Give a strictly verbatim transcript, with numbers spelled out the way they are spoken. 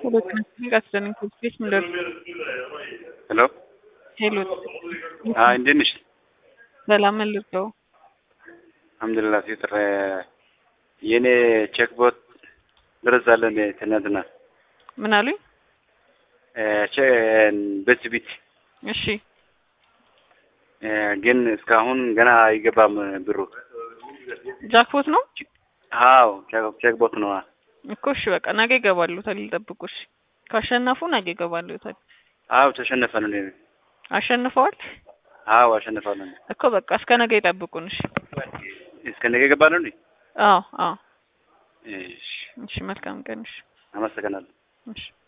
ሁለቱንም ጋር ኮንፍሊክት ምንድን ሄሎ ሄሎ አይ እንዴት ነሽ? ሰላም ልርዳው? አልሐምዱሊላህ ሲጥር የኔ ቼክ ቦት ደረሳለን ትናንትና ምን አሉኝ? ቼ በስቢት እሺ ግን እስካሁን ገና አይገባም ብሩ። ጃክፖት ነው? አዎ ቼክ ቦት ነው እኮ። እሺ በቃ ነገ ይገባሉ ተልጠብቁሽ። ካሸነፉ ነገ ይገባሉ ታዲያ። አዎ ተሸነፈን ነው። አሸንፈዋል? አዎ አሸንፈዋል እኮ በቃ እስከ ነገ ይጠብቁን። እሺ እስከ ነገ ይገባሉ እንዴ? አዎ አዎ። እሺ እሺ መልካም ቀን። እሺ አመሰግናለሁ። እሺ